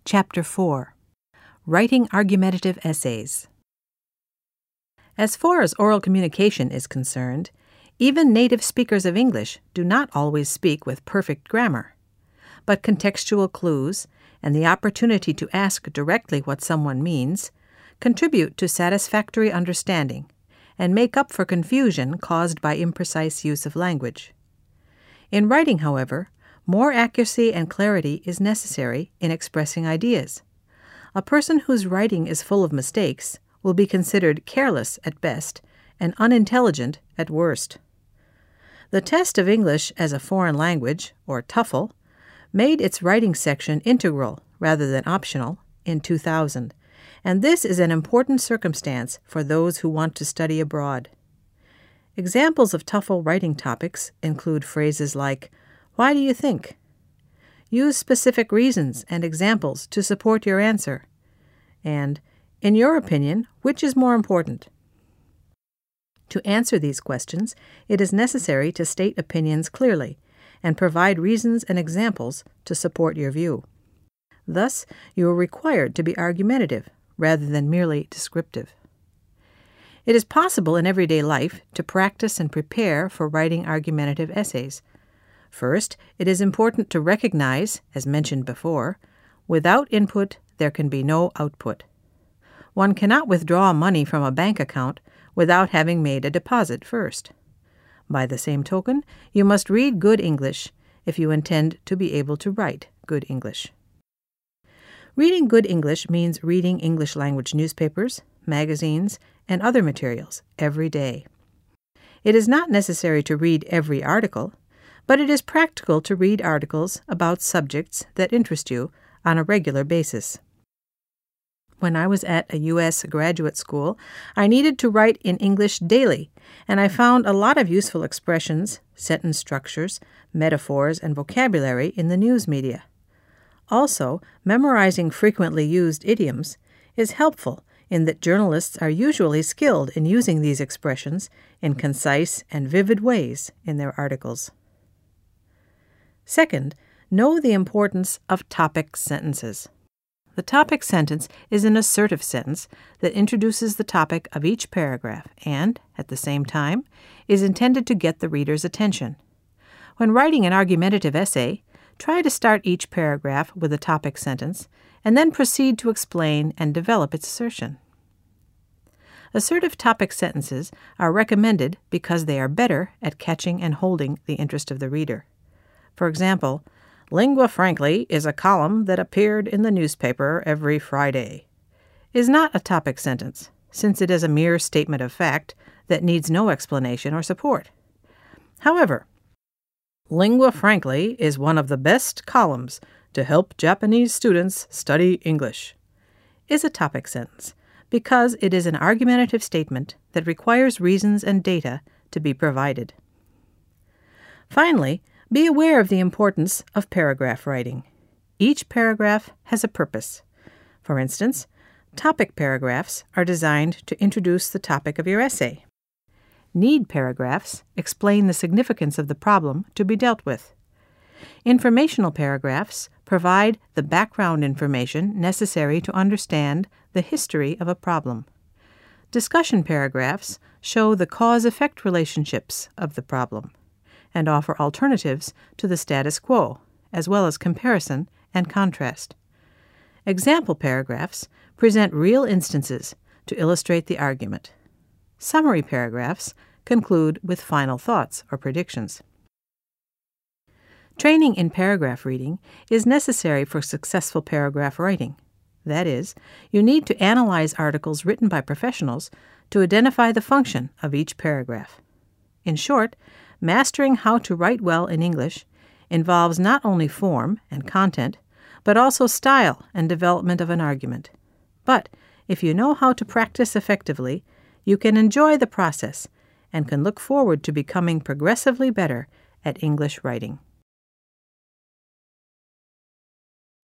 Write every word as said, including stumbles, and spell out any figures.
Chapter four. Writing Argumentative Essays. As far as oral communication is concerned, even native speakers of English do not always speak with perfect grammar. But contextual clues and the opportunity to ask directly what someone means contribute to satisfactory understanding and make up for confusion caused by imprecise use of language. In writing, however, more accuracy and clarity is necessary in expressing ideas. A person whose writing is full of mistakes will be considered careless at best and unintelligent at worst. The Test of English as a Foreign Language, or TOEFL, made its writing section integral rather than optional in two thousand, and this is an important circumstance for those who want to study abroad. Examples of TOEFL writing topics include phrases like, "Why do you think?" "Use specific reasons and examples to support your answer," and "In your opinion, which is more important?" To answer these questions, it is necessary to state opinions clearly and provide reasons and examples to support your view. Thus, you are required to be argumentative rather than merely descriptive. It is possible in everyday life to practice and prepare for writing argumentative essays. First, it is important to recognize, as mentioned before, without input there can be no output. One cannot withdraw money from a bank account without having made a deposit first. By the same token, you must read good English if you intend to be able to write good English. Reading good English means reading English language newspapers, magazines, and other materials every day. It is not necessary to read every article, but it is practical to read articles about subjects that interest you on a regular basis. When I was at a U S graduate school, I needed to write in English daily, and I found a lot of useful expressions, sentence structures, metaphors, and vocabulary in the news media. Also, memorizing frequently used idioms is helpful in that journalists are usually skilled in using these expressions in concise and vivid ways in their articles. Second, know the importance of topic sentences. The topic sentence is an assertive sentence that introduces the topic of each paragraph and, at the same time, is intended to get the reader's attention. When writing an argumentative essay, try to start each paragraph with a topic sentence and then proceed to explain and develop its assertion. Assertive topic sentences are recommended because they are better at catching and holding the interest of the reader. For example, "Lingua Frankly is a column that appeared in the newspaper every Friday," is not a topic sentence, since it is a mere statement of fact that needs no explanation or support. However, "Lingua Frankly is one of the best columns to help Japanese students study English," is a topic sentence because it is an argumentative statement that requires reasons and data to be provided. Finally, be aware of the importance of paragraph writing. Each paragraph has a purpose. For instance, topic paragraphs are designed to introduce the topic of your essay. Need paragraphs explain the significance of the problem to be dealt with. Informational paragraphs provide the background information necessary to understand the history of a problem. Discussion paragraphs show the cause-effect relationships of the problem and offer alternatives to the status quo, as well as comparison and contrast. Example paragraphs present real instances to illustrate the argument. Summary paragraphs conclude with final thoughts or predictions. Training in paragraph reading is necessary for successful paragraph writing. That is, you need to analyze articles written by professionals to identify the function of each paragraph. In short, mastering how to write well in English involves not only form and content, but also style and development of an argument. But if you know how to practice effectively, you can enjoy the process and can look forward to becoming progressively better at English writing.